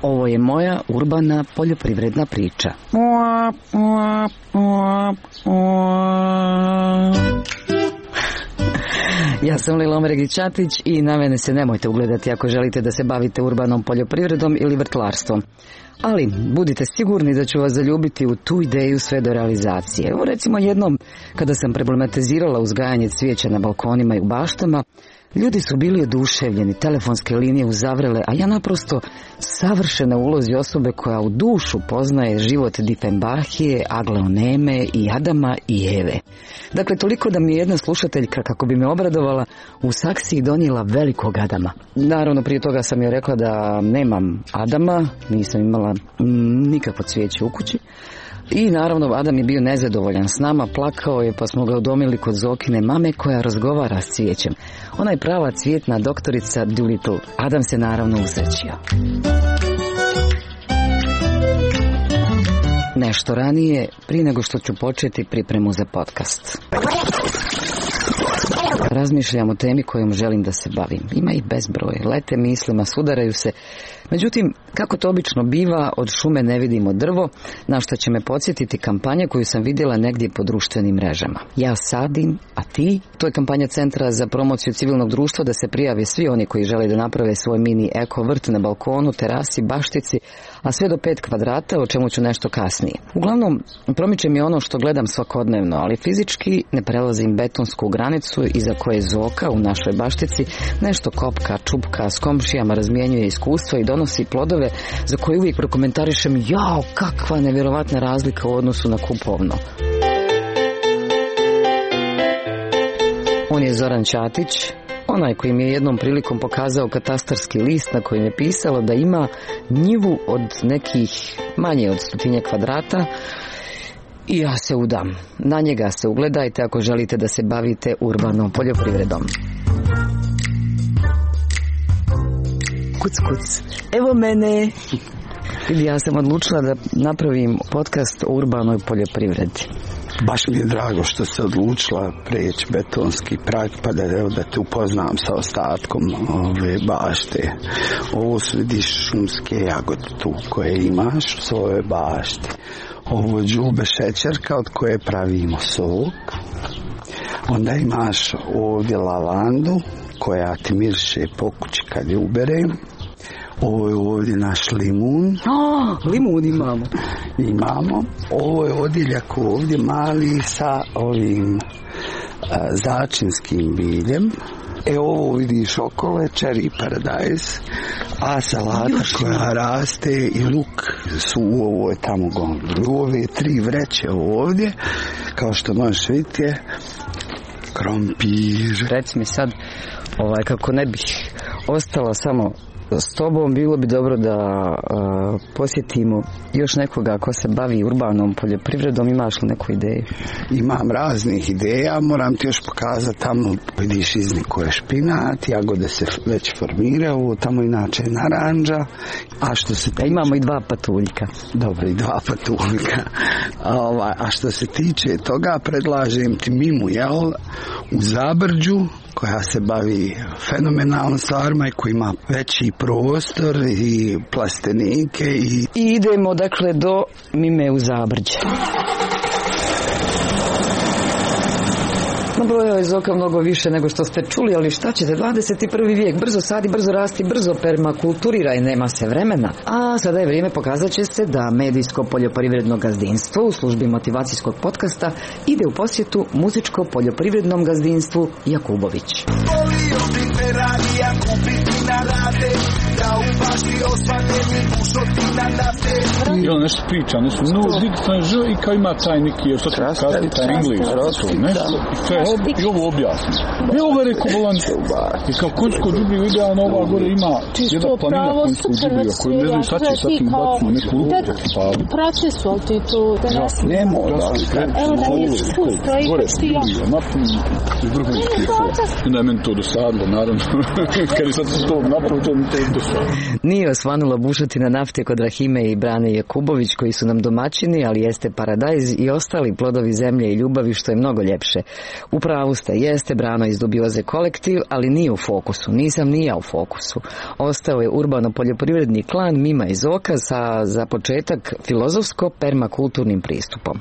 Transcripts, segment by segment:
Ovo je moja urbana poljoprivredna priča. Ja sam Lila Omregić-Ćatić i na mene se nemojte ugledati ako želite da se bavite urbanom poljoprivredom ili vrtlarstvom. Ali budite sigurni da ću vas zaljubiti u tu ideju sve do realizacije. Evo recimo jednom kada sam problematizirala uzgajanje cvijeća na balkonima i u baštama, ljudi su bili oduševljeni, telefonske linije uzavrele, a ja naprosto savršena ulozi osobe koja u dušu poznaje život Difenbahije, Aglaoneme i Adama i Eve. Dakle, toliko da mi je jedna slušateljka, kako bi me obradovala, u saksiji donijela velikog Adama. Naravno, prije toga sam joj rekla da nemam Adama, nisam imala nikakvo cvijeće u kući. I naravno Adam je bio nezadovoljan s nama, plakao je pa smo ga udomili kod Zokine mame koja razgovara s cvijećem. Ona je prava cvijetna doktorica Doolittle. Adam se naravno usrećio. Nešto ranije, prije nego što ću početi pripremu za podcast. Razmišljam o temi kojom želim da se bavim. Ima ih bezbroj, lete mislima, sudaraju se. Međutim, kako to obično biva, od šume ne vidimo drvo, na što će me podsjetiti kampanja koju sam vidjela negdje po društvenim mrežama. Ja sadim, a ti? To je kampanja Centra za promociju civilnog društva da se prijave svi oni koji žele da naprave svoj mini eko vrt na balkonu, terasi, baštici, a sve do 5 kvadrata, o čemu ću nešto kasnije. Uglavnom, promiče mi ono što gledam svakodnevno, ali fizički ne prelazim betonsku granicu iza koje Zoka u našoj baštici nešto kopka, čupka, s komšijama razmjenjuje iskustva i donosi plodove za koje uvijek prokomentarišem: jao, kakva nevjerovatna razlika u odnosu na kupovno. On je Zoran Ćatić, onaj koji mi je jednom prilikom pokazao katastarski list na kojem je pisalo da ima njivu od nekih manje od 100 kvadrata. I ja se udam. Na njega se ugledajte ako želite da se bavite urbanom poljoprivredom. Kuc, kuc. Evo mene. Vidi, ja sam odlučila da napravim podcast o urbanoj poljoprivredi. Baš mi je drago što se odlučila preći betonski prag, pa da te upoznam sa ostatkom ove bašte. Ovo su, vidiš, šumske jagode tu koje imaš u svojoj bašti. Ovo je đulbe šećerka od koje pravimo sok. Onda imaš ovdje lavandu koja ti miriše po kući kad je uberem. Ovo je ovdje naš limun. Limun imamo. Imamo. Ovo je odjeljak ovdje mali sa ovim začinskim biljem. Ovo vidiš okolo je cherry paradise, a salata koja raste i luk su u ovoj tamo gondoli. Ove 3 vreće ovdje, kao što možeš vidjeti, je krompir. Reci mi sad, kako ne bih ostala samo s tobom, bilo bi dobro da posjetimo još nekoga ko se bavi urbanom poljoprivredom. Imaš li neku ideju? Imam raznih ideja, moram ti još pokazati. Tamo vidiš iznikuje špinat, jagode se već formiraju, tamo inače je naranđa. A što se tiče... imamo i 2 patuljka. Dobro, i 2 patuljka. A što se tiče toga, predlažem ti Mimu, jel, u Zabrđu, koja se bavi fenomenalnom stvarima i koja ima veći prostor i plastenike. I idemo dakle do Mime u Zabrđe. Nabrojao je Zoka mnogo više nego što ste čuli, ali šta ćete, 21. vijek, brzo sadi, brzo rasti, brzo permakulturira i nema se vremena. A sada je vrijeme, pokazat će se da medijsko poljoprivredno gazdinstvo u službi motivacijskog podcasta ide u posjetu muzičko poljoprivrednom gazdinstvu Jakubović. I on nešto priča, nešto digitalno ž i kao ima taj neki, jer što će pokazati taj English, i ovo objasni. I ovo je rekao volan, i kao konjsko džubriju idealno, ova gore ima jedna planina konjskog džubrija, koju ne znam šta će sa tim bacimo, neku ruku da ti pali. Proces su, ali ti to... Ne mora. Evo da mi je iskustvo i gore s džubrija, napunim i vrhunski. I onda je meni to dosadilo, naravno. Kad je sad to napravo, to mi te dosadilo. Nije osvanula bušotina nafte kod Rahime i Brane Jakubović koji su nam domaćini, ali jeste paradajz i ostali plodovi zemlje i ljubavi što je mnogo ljepše. Upravo ste, jeste Brano iz Dubioze kolektiv, ali nije u fokusu, nisam ni ja u fokusu. Ostao je urbano-poljoprivredni klan Mima iz Oka sa za početak filozofsko-permakulturnim pristupom.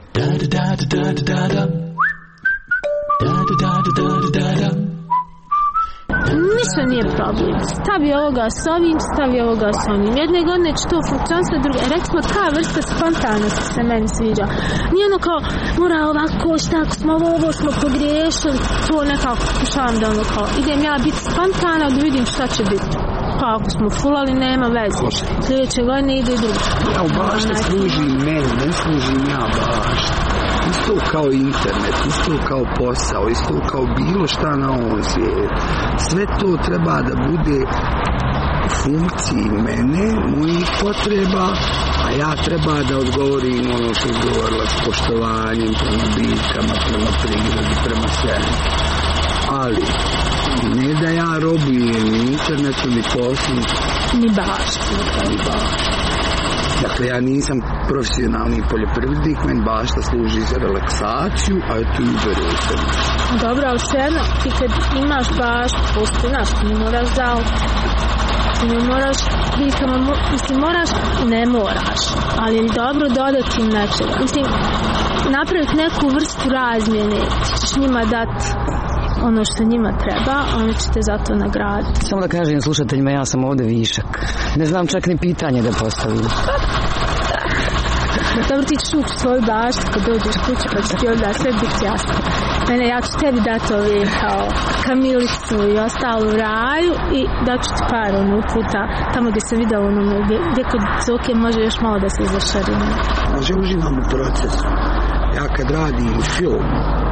Ništa nije problem. Stavi ovoga s ovim, stavi ovoga s onim. Jedne godine će to funkcionisati, druge. Recimo, ta vrsta spontanosti se meni sviđa. Nije ono kao, mora ovako, šta ako smo ovo smo pogriješili, to nekako pokušavam da ono kao, idem ja biti spontana da vidim šta će biti. Pa ako smo fulali, nema veze. Sljedeće godine ide i drugo. Ja u bašte služim meni, ne služim ja bašte. Isto kao internet, isto kao posao, isto kao bilo šta na ovom svijetu. Sve to treba da bude u funkciji mene, mojih potreba, a ja treba da odgovorim ono što je govorila s poštovanjem prema biljkama, prema prirodi, prema svemu. Ali ne da ja robujem ni internetu, ni poslu, ni bašti. Dakle, ja nisam profesionalni poljoprivrednik, meni bašta služi za relaksaciju, a tu uberu se. Dobro, ali svejedno, ti kad imaš baštu, postoji naš, ti ne moraš da ti ne moraš, mislim, moraš, ne moraš, ali je dobro dodati nečega. Mislim, napraviti neku vrstu razmjene, ti ćeš njima dati ono što njima treba, oni će te zato nagraditi. Samo da kažem slušateljima, ja sam ovdje višak. Ne znam čak ni pitanje da postavim. Dobro, ti ćeš ući svoju baštu kad dođeš kući, pa će ti onda sve biti jasno. Mene, ja ću tebi dati ove kao kamilicu i ostalo u raju i daću ti par uputa tamo gdje se vidjelo gdje kod Zoke može još malo da se zašarimo. Može, uživam u procesu. Ja kad radim film,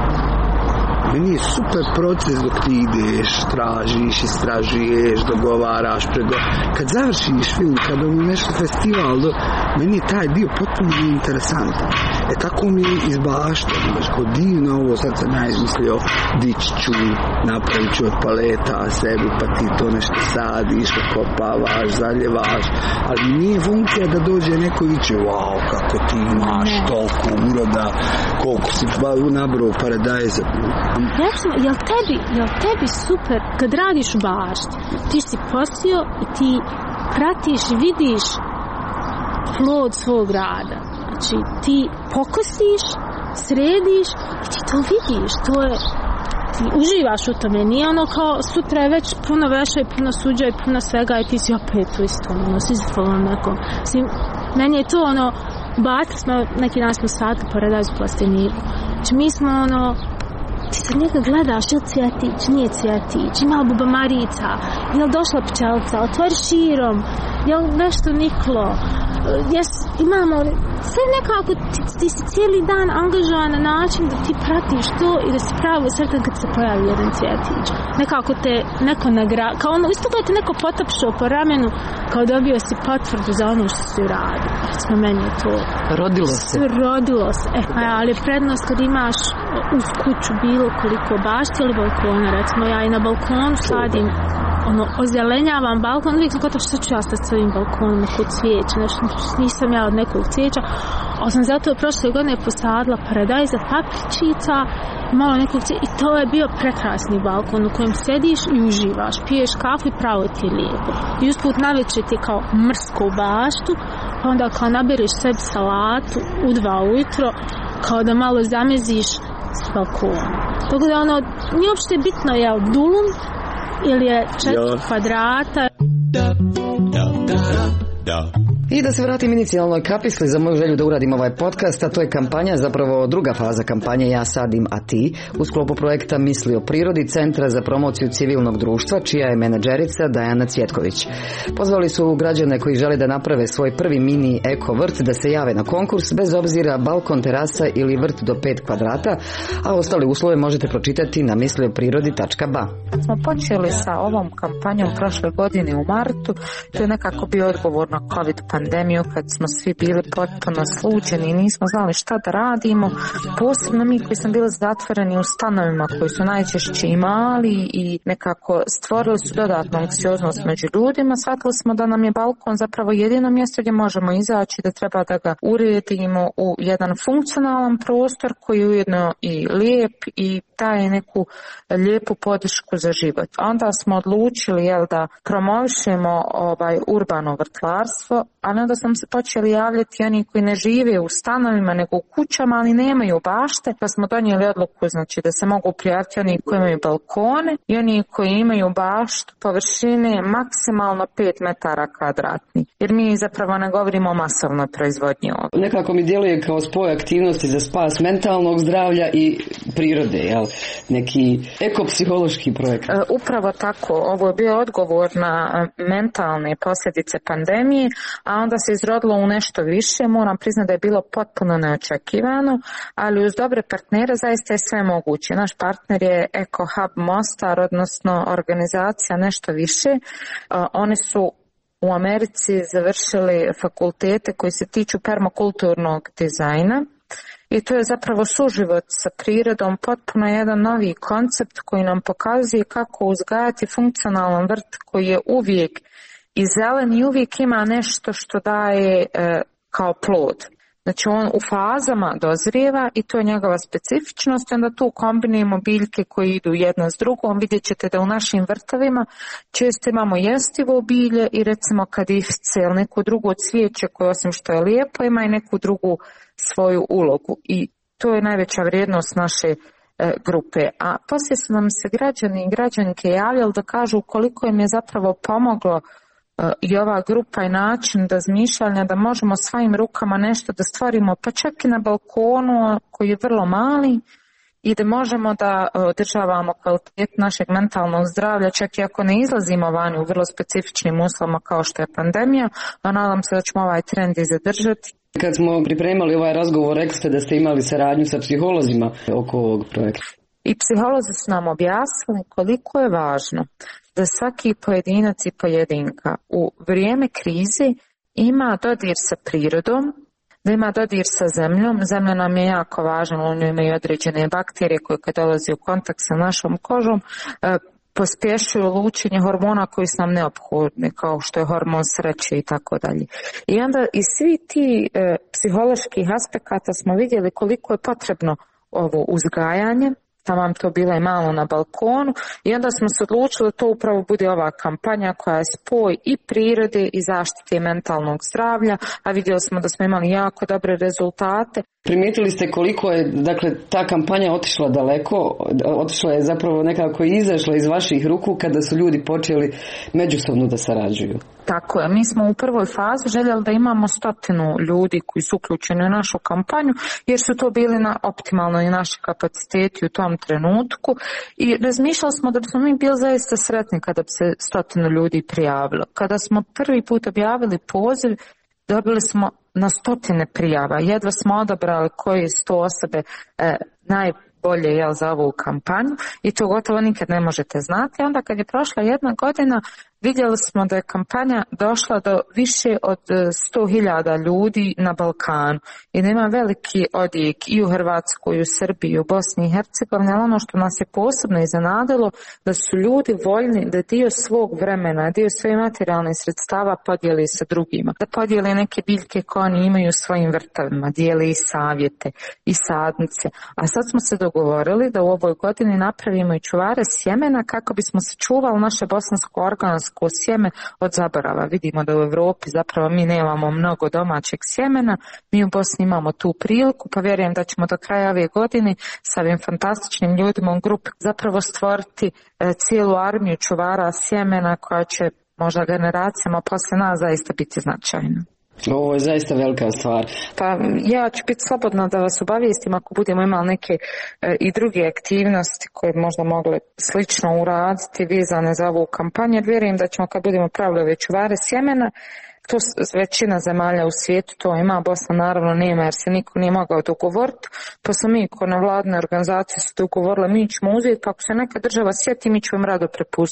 meni je super proces dok ti ideš, tražiš, istražuješ, dogovaraš, kad završiš film, kad ono nešto festival, meni je taj dio potpuno interesantan. Tako mi je izbašteno, ko divno ovo, sad sam ja izmislio, dići ću, napravit ću od paleta sebi, pa ti to nešto sadiš, kopavaš, zaljevaš, ali nije funkcija da dođe neko i viče, wow, kako ti imaš toliko uroda, koliko si nabrao paradajza. Jel tebi super kad radiš u bašti, ti si posio i ti pratiš i vidiš plod svog rada. Znači ti pokosiš, središ i ti to vidiš, to je, ti uživaš u tome, nije ono kao sutra je već puno veša i puno suđa i puno svega i ti si opet u istom, ono, sizifalom nekom. Mislim, meni je to ono, bacili smo, neki dan smo sadili paradajz u plasteniku. Znači mi smo ono, ti sad njega gledaš, je li cvjetić, nije cvjetić, ima li bubamarica, je li došla pčelica, otvori širom, je li nešto niklo, imamo, sve nekako ti si cijeli dan angažovan na način da ti pratiš to i da si pravo sretan kad se pojavi jedan cvjetić. Nekako te neko kao ono, isto da te neko potapšao po ramenu, kao dobio si potvrdu za ono što si uradio. Recimo, meni je to rodilo se. Ali prednost kad imaš uz kuću bilo koliko bašti ili balkona, recimo ja i na balkonu sadim, ono, ozelenjavam balkon, uvijek sam kod što ću ja sad s ovim balkonom, kod cvijeća, nešto, nisam ja od nekog cvijeća, ali sam zato prošle godine posadila paradajza, papričica, malo nekog cvijeća i to je bio prekrasni balkon u kojem sediš i uživaš, piješ kafu i pravo ti je lijepo. I usput navečer ti je kao mrsko u baštu, pa onda kao nabereš sebi salatu u 2 ujutro, kao da malo zameziš s balkonom. Tako da ono, nije uopšte bitno je li dulum ili je 4 kvadrata. I da se vratim inicijalnoj kapisli za moju želju da uradim ovaj podcast, a to je kampanja, zapravo druga faza kampanje Ja sadim, a ti, u sklopu projekta Misli o prirodi Centra za promociju civilnog društva, čija je menadžerica Dajana Cvjetković. Pozvali su građane koji žele da naprave svoj prvi mini eko vrt da se jave na konkurs, bez obzira balkon, terasa ili vrt do 5 kvadrata, a ostale uslove možete pročitati na mislioprirodi.ba. Smo počeli sa ovom kampanjom prošle godine u martu, to je nekako bio odgovor na COVID pandemiju. pandemiju, kad smo svi bili potpuno sluđeni i nismo znali šta da radimo, posebno mi koji smo bili zatvoreni u stanovima koji su najčešće i mali i nekako stvorili su dodatnu anksioznost među ljudima, shvatili smo da nam je balkon zapravo jedino mjesto gdje možemo izaći, da treba da ga uredimo u jedan funkcionalan prostor koji je ujedno i lijep i daje neku lijepu podršku za život. Onda smo odlučili da promovišemo urbano vrtlarstvo, ali onda smo se počeli javljati oni koji ne žive u stanovima nego u kućama, ali nemaju bašte, pa smo donijeli odluku da se mogu prijaviti oni koji imaju balkone i oni koji imaju baštu površine maksimalno 5 metara kvadratnih. Jer mi zapravo ne govorimo o masovnoj proizvodnji ovdje. Nekako mi djeluje kao spoj aktivnosti za spas mentalnog zdravlja i prirode, jel? Neki ekopsihološki projekt. Upravo tako, ovo je bio odgovor na mentalne posljedice pandemije, a onda se izrodilo u nešto više. Moram priznati da je bilo potpuno neočekivano, ali uz dobre partnere zaista je sve moguće. Naš partner je Eko Hub Mostar, odnosno organizacija Nešto više. Oni su u Americi završili fakultete koji se tiču permakulturnog dizajna. I to je zapravo suživot sa prirodom, potpuno jedan novi koncept koji nam pokazuje kako uzgajati funkcionalan vrt koji je uvijek i zelen i uvijek ima nešto što daje kao plod. Znači on u fazama dozrijeva i to je njegova specifičnost, onda tu kombinujemo biljke koje idu jedna s drugom. Vidjet ćete da u našim vrtovima često imamo jestivo bilje i recimo kadifice ili neko drugo cvijeće koje osim što je lijepo ima i neku drugu svoju ulogu i to je najveća vrijednost naše grupe. A poslije su nam se građani i građanke javljali da kažu koliko im je zapravo pomoglo i ova grupa i način razmišljanja da možemo svojim rukama nešto da stvorimo, pa čak i na balkonu koji je vrlo mali i da možemo da održavamo kvalitet našeg mentalnog zdravlja čak i ako ne izlazimo vani u vrlo specifičnim uslovima kao što je pandemija, a nadam se da ćemo ovaj trend i zadržati. Kad smo pripremali ovaj razgovor, rekli ste da ste imali saradnju sa psiholozima oko ovog projekta. I psiholozi su nam objasnili koliko je važno da svaki pojedinac i pojedinka u vrijeme krize ima dodir sa prirodom, da ima dodir sa zemljom. Zemlja nam je jako važna, u njoj imaju određene bakterije koje kad dolazi u kontakt sa našom kožom pospješuju lučenje hormona koji su nam neophodni, kao što je hormon sreće i tako dalje. I onda iz svi ti psiholoških aspekata smo vidjeli koliko je potrebno ovo uzgajanje, da vam to bilo i malo na balkonu i onda smo se odlučili da to upravo bude ova kampanja koja je spoj i prirode i zaštite mentalnog zdravlja, a vidjeli smo da smo imali jako dobre rezultate. Primijetili ste koliko je, dakle, ta kampanja otišla daleko, otišla je zapravo nekako izašla iz vaših ruku kada su ljudi počeli međusobno da sarađuju. Tako je, mi smo u prvoj fazi željeli da imamo 100 ljudi koji su uključeni u našu kampanju, jer su to bili na optimalnoj naši kapaciteti u tom trenutku i razmišljali smo da bismo mi bili zaista sretni kada bi se 100 ljudi prijavilo. Kada smo prvi put objavili poziv, dobili smo na 100 prijava, jedva smo odabrali koje su to osobe najbolje za ovu kampanju i to gotovo nikad ne možete znati. Onda kad je prošla jedna godina, vidjeli smo da je kampanja došla do više od 100.000 ljudi na Balkanu i da ima veliki odjek i u Hrvatskoj, i u Srbiji, i u Bosni i Hercegovini, ali ono što nas je posebno iznenadilo da su ljudi voljni da dio svog vremena, dio svoje materijalnih sredstava podijeli sa drugima, da podijeli neke biljke koje oni imaju u svojim vrtovima, dijeli i savjete i sadnice. A sad smo se dogovorili da u ovoj godini napravimo i čuvare sjemena kako bismo sačuvali naše bosansko organsko sjeme od zaborava. Vidimo da u Europi zapravo mi nemamo mnogo domaćeg sjemena, mi u Bosni imamo tu priliku, pa vjerujem da ćemo do kraja ove godine sa ovim fantastičnim ljudima u grupi zapravo stvoriti cijelu armiju čuvara sjemena koja će možda generacijama poslije nas zaista biti značajna. Ovo je zaista velika stvar. Pa ja ću biti slobodna da vas obavijestim ako budemo imali neke i druge aktivnosti koje možda mogle slično uraditi vezane za ovu kampanju. Jer vjerujem da ćemo kad budemo pravili ove čuvare sjemena, to većina zemalja u svijetu to ima, Bosna naravno nema jer se niko nije mogao dogovoriti, pa smo mi ko nevladne organizacije se dogovorile, mi ćemo uzeti, pa ako se neka država sjeti mi ćemo im rado prepustiti.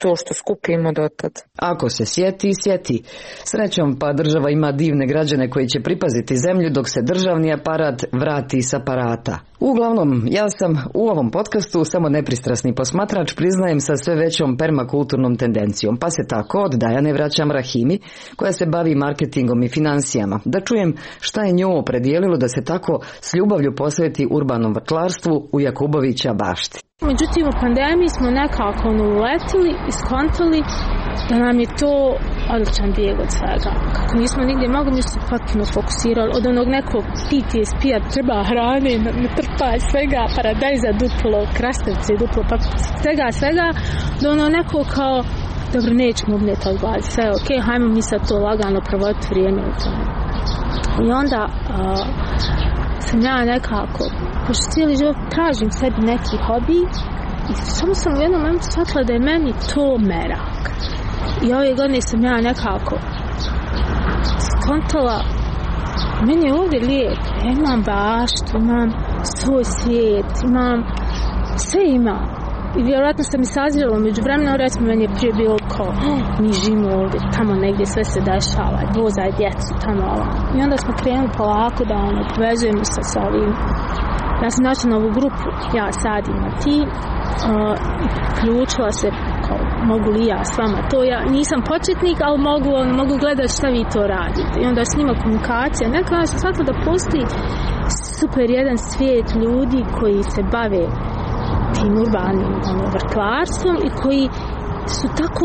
to što skupimo dotad. Ako se sjeti, sjeti. Srećom pa država ima divne građane koji će pripaziti zemlju dok se državni aparat vrati s aparata. Uglavnom, ja sam u ovom podcastu samo nepristrasni posmatrač, priznajem, sa sve većom permakulturnom tendencijom, pa se tako od Dajane vraćam Rahimi, koja se bavi marketingom i financijama, da čujem šta je nju opredijelilo da se tako s ljubavlju posveti urbanom vrtlarstvu u Jakubovića bašti. Međutim, u pandemiji smo nekako uletili i skontali da nam je to odličan bijeg od svega. Kako nismo nigdje mogli, mi smo se potpuno fokusirali od onog nekog PTSP-a, treba hrane, trpaj svega, paradajza duplo, krastavce duplo, pa svega, do ono neko kao, dobro, nećemo ubneti odgledati, sve je okej, hajmo mi sad to lagano provoditi vrijeme u tome. I onda sam ja nekako, pošto cijeli život tražim sebi neki hobi, i samo sam u jednom momentu shvatila da je meni to merak. I ove godine sam ja nekako skontala, meni je ovdje lijepo, ja imam baštu, imam svoj svijet, sve imam. I vjerojatno sam i sazrela među vremenom, recimo meni je prije bilo kao, mi živimo ovdje, tamo negdje sve se dešava, vozaj djecu, tamo ovo. I onda smo krenuli polako da povezujemo se sa ovim. Ja sam našla novu grupu, ja sadim na ti, i priključila se kao, mogu li ja s vama to, ja nisam početnik, ali mogu gledati šta vi to radite. I onda s njima komunikacija, nekada sam shvatila da postoji super jedan svijet ljudi koji se bave tim urbanim vrtlarstvom i koji su tako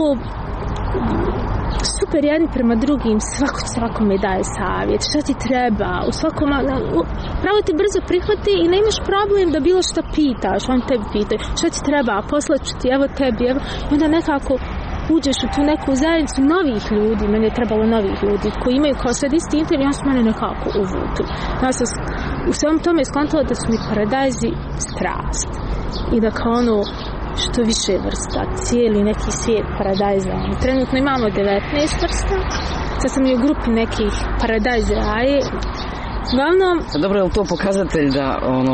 super jedni prema drugim, svakome daje savjet, šta ti treba, u svakom, pravo ti brzo prihvati i ne imaš problem da bilo šta pitaš, on tebi pitaju, šta ti treba, poslaću ti, evo tebi, evo, i onda nekako uđeš u tu neku zajednicu novih ljudi, meni je trebalo novih ljudi koji imaju kao sad isti interes i on su mene nekako uvukli. Ja sam u svem tome skontala da su mi paradajzi strast i da kao ono što više vrsta, cijeli neki svijet paradajza. Trenutno imamo 19 vrsta, sad sam i u grupi nekih paradajz raje. Uglavnom, dobro, je li to pokazatelj da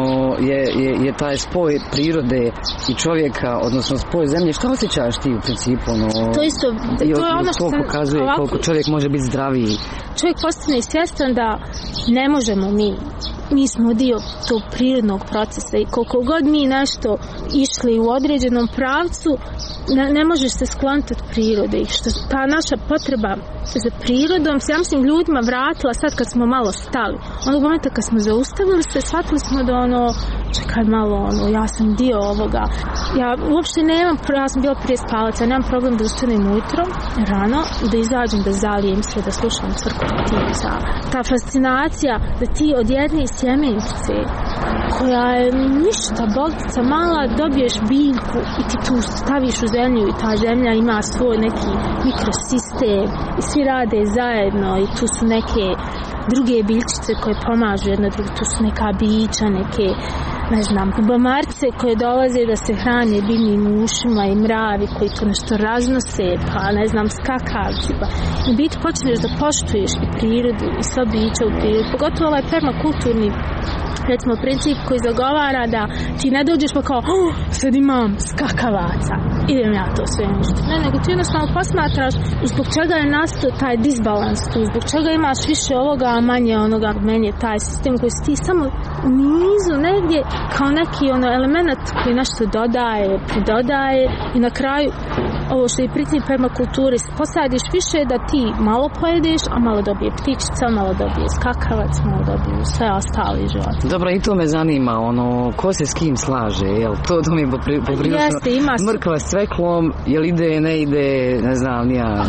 je taj spoj prirode i čovjeka, odnosno spoj zemlje, šta osjećaš ti u principu? To isto, to je ono što pokazuje ovako, koliko čovjek može biti zdraviji. Čovjek postane svjestan da ne možemo mi smo dio tog prirodnog procesa i koliko god mi nešto išli u određenom pravcu, ne možeš se skloniti od prirode i što ta naša potreba za prirodom se, ja mislim, ljudima vratila sad kad smo malo stali. Onog momenta kad smo zaustavili se, shvatili smo da čekaj malo, ja sam dio ovoga. Ja uopšte nemam, ja sam bila prije spavaca, nemam problem da ustanem ujutro, rano, i da izađem, da zalijem sve, da slušam crkvu ptica. Ta fascinacija da ti od jedne sjemenice, koja je ništa, boltica mala, dobiješ biljku i ti tu staviš u zemlju i ta zemlja ima svoj neki mikrosistem i svi rade zajedno i tu su neke druge biljčice koje pomažu jedna drugu, tu su neka bića, neke, ne znam, bubamarce koje dolaze da se hrane biljnim ušima i mravi koji to nešto raznose, pa ne znam, skakavci, pa u biti počneš da poštuješ i prirodu i sva bića u prirodu, pogotovo ovaj permakulturni, recimo, princip koji zagovara da ti ne dođeš pa kao, sad imam skakavaca, idem ja to sve uništiti. Ne, nego ti jednostavno posmatraš zbog čega je nastao taj disbalans tu, zbog čega imaš više ovoga, a manje onoga. Meni je taj sistem koji si ti samo u nizu negdje kao neki element koji nešto dodaje, pridodaje i na kraju ovo što je princip permakulture, posadiš više da ti malo pojedeš, a malo dobije ptičica, malo dobije skakavac, malo dobije sve ostali život. Dobro, i to me zanima, ko se s kim slaže, jel? To mi je poprilično mrkva s cveklom, jel ide, ne ide, ne znam, nija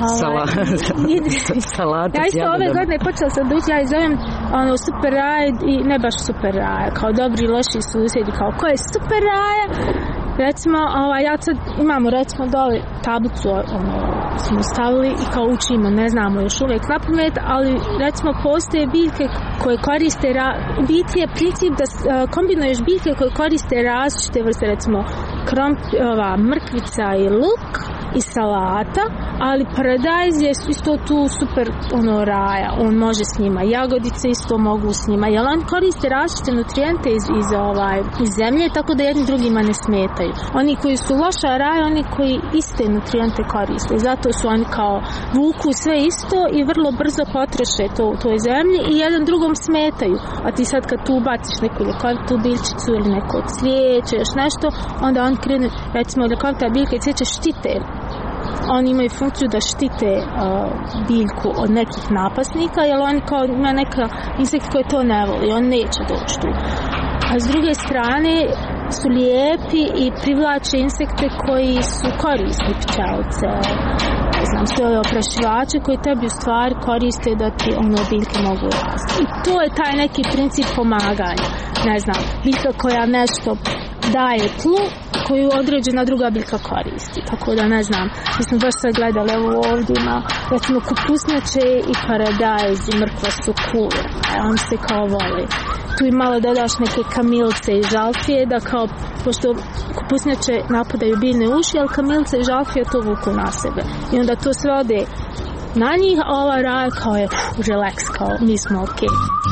salata. Ja isto ove godine počela sam da ja zovem super raja i ne baš super raja, kao dobri, loši susjedi, kao ko je super raja. Recimo, ja sad imamo recimo dole tablicu, smo stavili i kao učimo, ne znamo još uvijek na pamet, ali recimo postoje biljke koje koriste, biti je princip da kombinuješ biljke koje koriste različite vrste, recimo mrkvica i luk i salata, ali paradajz je isto tu super raja, on može s njima, jagodice isto mogu s njima, jer on koriste različite nutrijente iz zemlje, tako da jedni drugima ne smetaju. Oni koji su loša raja, oni koji iste nutrijente koriste, zato su oni kao vuku sve isto i vrlo brzo potroše to u toj zemlji i jedan drugom smetaju, a ti sad kad tu baciš neku ljekovitu biljčicu ili neko cvijeće, još nešto, onda on krene, recimo ljekovita biljka i cvijeće štite. Oni imaju funkciju da štite biljku od nekih napasnika, jer oni kao ima neka insekti koji to ne voli, on neće doći tu. A s druge strane su lijepi i privlače insekte koji su korisni, pčelice, ne znam, sve ove oprašivače koji tebi u stvari koriste da ti biljke mogu rasti. I to je taj neki princip pomaganja. Ne znam, biljka koja nešto daje tlu, koju određena druga biljka koristi. Tako da ne znam, mi smo baš sad gledali, evo ovdje ima recimo kupusnjače i paradajz i mrkva su cool, oni se kao vole. Tu i malo dodaš neke kamilce i žalfije da kao, pošto kupusnjače napadaju biljne uši, ali kamilce i žalfije to vuku na sebe. I onda to sve ode na njih, a ova raja kao je relax, kao mi smo okej.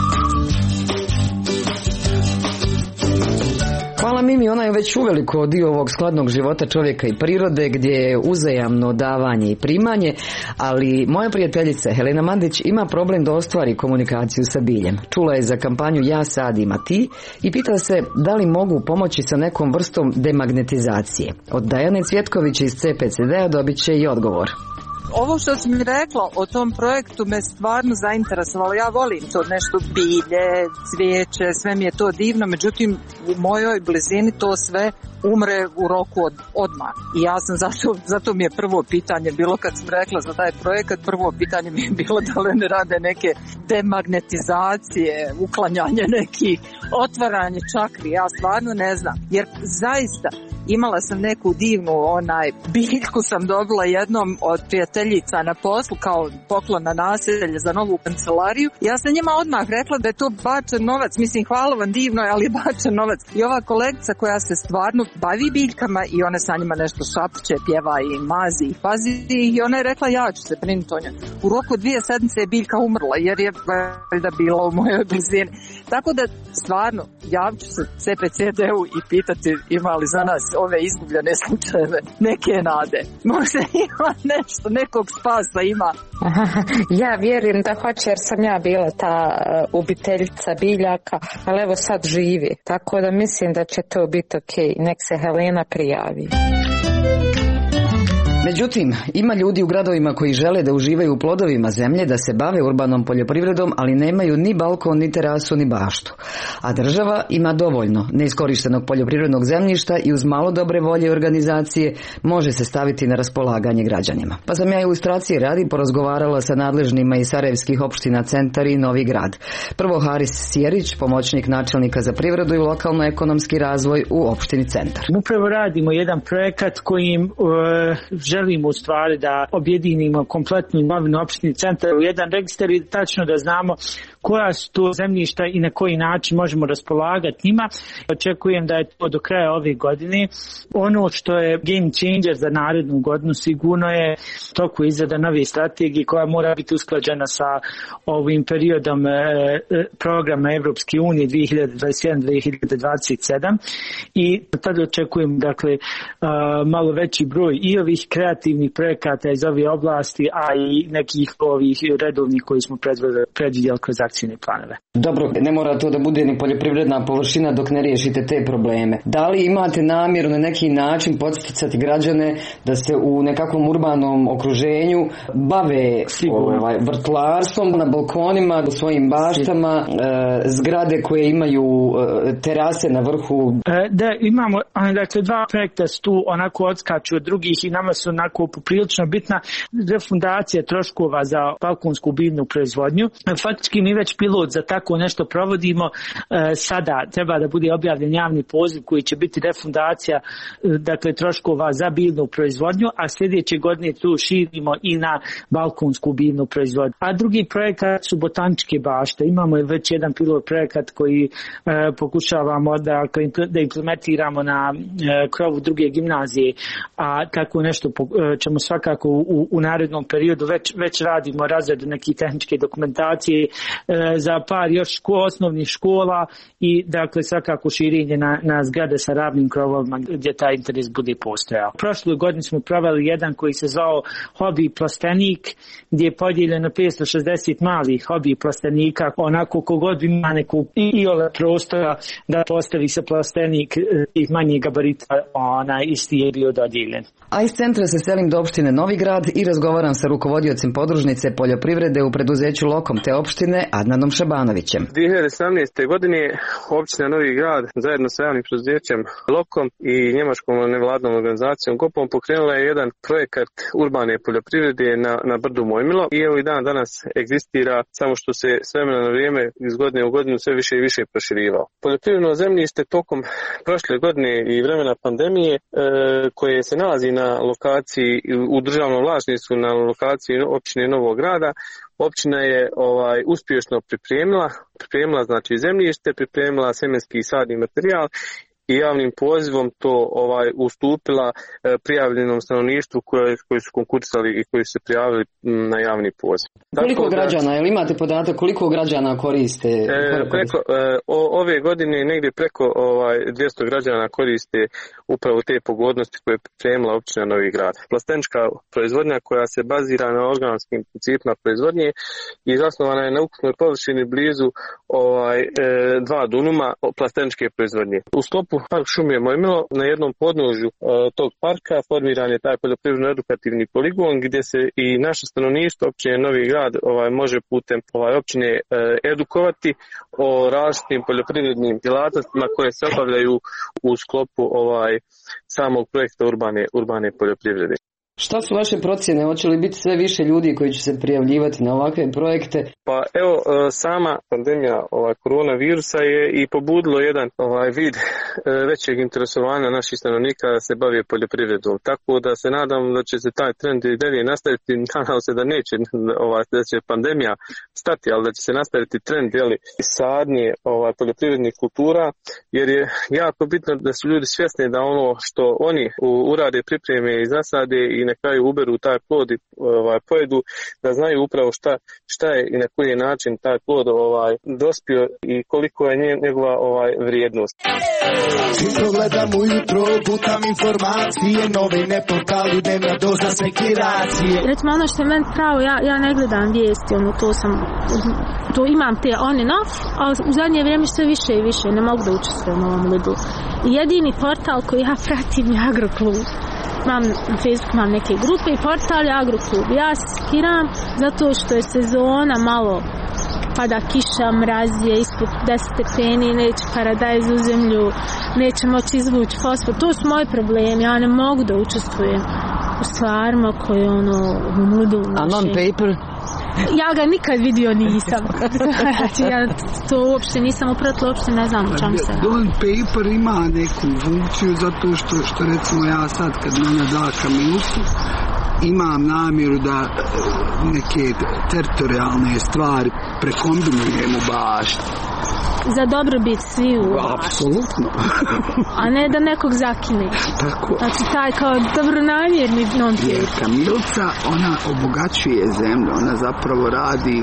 Hvala Mimi, ona je već uveliko dio ovog skladnog života čovjeka i prirode gdje je uzajamno davanje i primanje, ali moja prijateljica Helena Mandić ima problem da ostvari komunikaciju sa biljem. Čula je za kampanju Ja sadim, a ti i pita se da li mogu pomoći sa nekom vrstom demagnetizacije. Od Dajane Cvjetković iz CPCD-a dobit će i odgovor. Ovo što si mi rekla o tom projektu me stvarno zainteresovalo. Ja volim to nešto bilje, cvijeće, sve mi je to divno, međutim u mojoj blizini to sve umre u roku odmah. I ja sam zato mi je prvo pitanje bilo kad sam rekla za taj projekat, prvo pitanje mi je bilo da li ne rade neke demagnetizacije, uklanjanje nekih, otvaranje čakri, ja stvarno ne znam. Jer zaista imala sam neku divnu biljku sam dobila jednom od prijateljica na poslu kao poklon na naselje za novu kancelariju. Ja sam njima odmah rekla da je to bačen novac, mislim hvala vam divno, ali je bačen novac. I ova kolegica koja se stvarno bavi biljkama i ona sa njima nešto šapće, pjeva i mazi i pazi i ona je rekla ja ću se brinuti o njoj. U roku 2 sedmice je biljka umrla jer je valjda bila u mojoj blizini. Tako da stvarno javit ću se CPCD-u i pitati ima li za nas ove izgubljene slučajeve neke nade. Možda ima nešto, nekog spasa ima. Ja vjerujem da hoće jer sam ja bila ta ubiteljica biljaka, ali evo sad živi. Tako da mislim da će to biti okej. Nek se Helena prijavi. Međutim, ima ljudi u gradovima koji žele da uživaju u plodovima zemlje, da se bave urbanom poljoprivredom, ali nemaju ni balkon, ni terasu, ni baštu. A država ima dovoljno neiskorištenog poljoprivrednog zemljišta i uz malo dobre volje i organizacije može se staviti na raspolaganje građanima. Pa sam ja ilustracije radi porazgovarala sa nadležnima iz sarajevskih opština Centar i Novi Grad. Prvo Haris Sjerić, pomoćnik načelnika za privredu i lokalno-ekonomski razvoj u opštini Centar. Upravo radimo jedan projekat kojim želimo u stvari da objedinimo kompletnu imovinu opštine Centar u jedan registar i tačno da znamo koja su to zemljišta i na koji način možemo raspolagati njima. Očekujem da je to do kraja ove godine. Ono što je game changer za narednu godinu sigurno je toku izrada nove strategije koja mora biti usklađena sa ovim periodom programa Evropske unije 2021-2027 i tada očekujem malo veći broj i ovih kreativnih projekata iz ove oblasti, a i nekih ovih redovnih koji smo predvidjeli kroz akcijne planove. Dobro, ne mora to da bude ni poljoprivredna površina dok ne riješite te probleme. Da li imate namjeru na neki način podsticati građane da se u nekakvom urbanom okruženju bave vrtlarstvom na balkonima, u svojim baštama, zgrade koje imaju terase na vrhu? Da, imamo, dva projekta su tu onako odskaču od drugih i nama su onako poprilično bitna refundacija troškova za balkonsku biljnu proizvodnju. Faktički mi već pilot za tako nešto provodimo. Sada treba da bude objavljen javni poziv koji će biti refundacija troškova za biljnu proizvodnju, a sljedeće godine tu širimo i na balkonsku biljnu proizvodnju. A drugi projekat su botaničke bašte. Imamo već jedan pilot projekat koji pokušavamo da implementiramo na krovu druge gimnazije, a tako nešto ćemo svakako u narednom periodu, već radimo razredu neke tehničke dokumentacije za par još osnovnih škola i dakle svakako širenje na zgrade sa ravnim krovovima gdje taj interes bude postojao. Prošle godine smo proveli jedan koji se zvao Hobi plastenik, gdje je podijeljeno 560 malih hobi plastenika, onako kogod ima neku iole prostora da postavi se plastenik tih manjih gabarita, isti je bio dodijeljen. A iz centra se selim do opštine Novi Grad i razgovaram sa rukovodiocem podružnice poljoprivrede u preduzeću Lokom te opštine Adnanom Šabanovićem. 2017. godine opština Novi Grad zajedno sa javnim preduzećem Lokom i njemačkom nevladnom organizacijom GOPom pokrenula je jedan projekat urbane poljoprivrede na brdu Mojmilo i evo i danas egzistira, samo što se s vremena na vrijeme iz godine u godinu sve više i više proširivao. Poljoprivredno zemljište tokom prošle godine i vremena pandemije koje se nalazi na lokaciji u državnom vlasništvu na lokaciji općine Novog Grada, općina je uspješno pripremila znači zemljište, pripremila sjemenski i sadni materijal i javnim pozivom to ustupila prijavljenom stanovništvu koji su konkursali i koji su se prijavili na javni poziv. Koliko građana, jel imate podatak koliko građana koriste? Ove godine negdje preko 200 građana koriste upravo te pogodnosti koje je pripremila općina Novi Grad. Plastenička proizvodnja koja se bazira na organskim principima proizvodnje i zasnovana je na ukupnoj površini blizu 2 dunuma plasteničke proizvodnje. U sklopu Park šume Mojmilo na jednom podnožju tog parka formiran je taj poljoprivredno-edukativni poligon gdje se i naše stanovništvo općine Novi Grad može putem općine edukovati o različitim poljoprivrednim djelatnostima koje se obavljaju u sklopu samog projekta urbane poljoprivrede. Šta su vaše procjene? Hoće li biti sve više ljudi koji će se prijavljivati na ovakve projekte? Pa evo, sama pandemija koronavirusa je i pobudilo jedan vid većeg interesovanja naših stanovnika da se bave poljoprivredom. Tako da se nadam da će se taj trend i dalje nastaviti. Nadam se da neće, da će pandemija stati, ali da će se nastaviti trend sadnje poljoprivrednih kultura, jer je jako bitno da su ljudi svjesni da ono što oni urade, pripreme i zasade i na kraju uberu taj plod i pojedu, da znaju upravo šta je i na koji način taj plod dospio i koliko je njegova vrijednost. Gledam ujutro, putam informacije, novine, portali, dnevna doza sekiracije. Recimo ono što je meni pravo, ja ne gledam vijesti, to imam te on and off, a u zadnje vrijeme sve više i više, ne mogu da učestvujem u ovom lidu. Jedini portal koji ja pratim je Agroklub. Na Facebooku imam neke grupe i portal je Agroklub. Ja se skiram zato što je sezona malo, pada kiša, mraz je ispod 10 stepeni, neće paradajz u zemlju, neće moći izvući fosfor. To su moji problemi, ja ne mogu da učestvujem u stvarima koje nudu. A non-paper? Ja ga nikad vidio nisam. Ja to uopšte nisam upratila, uopšte ne znam o čemu se. Non-paper ima neku funkciju zato što recimo ja sad kad mene da kamilusu imam namjeru da neke teritorijalne stvari prekombinujem u bašti. Za dobrobit svi u bašti. Apsolutno. A ne da nekog zakine. Tako. Znači taj kao dobronamjerni non-paper. Jer kamilca, ona obogaćuje zemlju, ona zapravo radi...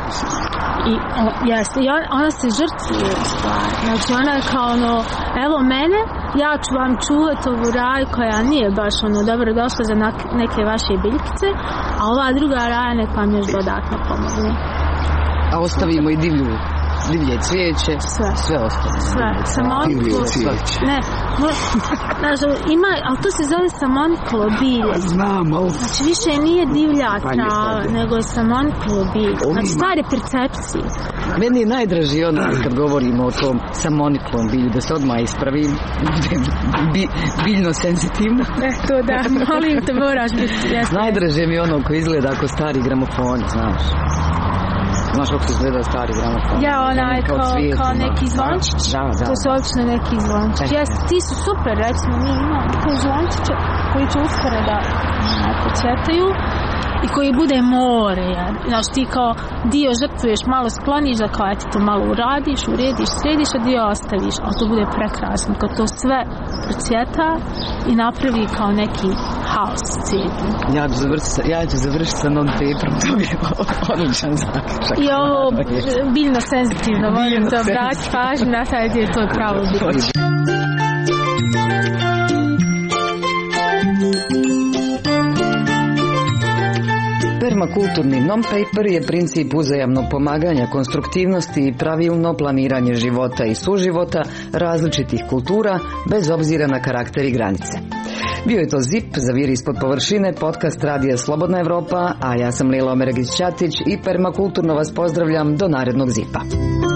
Jeste, i ona se žrtvuje u stvari. Znači ona je kao evo mene, ja ću vam čuvati ovu raju koja nije baš dobro došla za neke vaše biljkice, a ova druga raja nek vam još dodatno pomogne. A ostavimo i divlje cvijeće, sve ostane. Sve, samoniklo. Ne, ima, ali to se zove samoniklo bilje. Znam, ali... Znači više nije divlja trava, nego je samoniklo bilje. Znači stvar je percepcije. Meni je najdraži kad govorimo o tom samoniklom bilju, da se odmah ispravim, biljno senzitivno. To da, molim te, moraš biti. Najdraže mi je ono koji izgleda ako stari gramofon, znaš. Znaš kako izgleda stari gramofon? Ja, onaj kao neki zvončić. Da. To su obično neki zvončić. Ti su super, recimo, mi imamo neke zvončiće koji će uskoro da procvjetaju. i koji bude more, znaš, ti kao dio žrtvuješ, malo skloniš da kao ti to malo uradiš, urediš, središ, a dio ostaviš, ali to bude prekrasno kad to sve procvjeta i napravi kao neki haos cijeli. Ja ću završiti sa non-paperom, to bi je odličan zaključak. I ovo biljno senzitivno, volim to brati pažnju na taj dio, to je pravo biti. Permakulturni non-paper je princip uzajamnog pomaganja, konstruktivnosti i pravilno planiranje života i suživota različitih kultura bez obzira na karakter i granice. Bio je to ZIP, Zaviri ispod površine, podcast Radija Slobodna Evropa, a ja sam Lila Omeregić-Ćatić i permakulturno vas pozdravljam do narednog ZIP-a.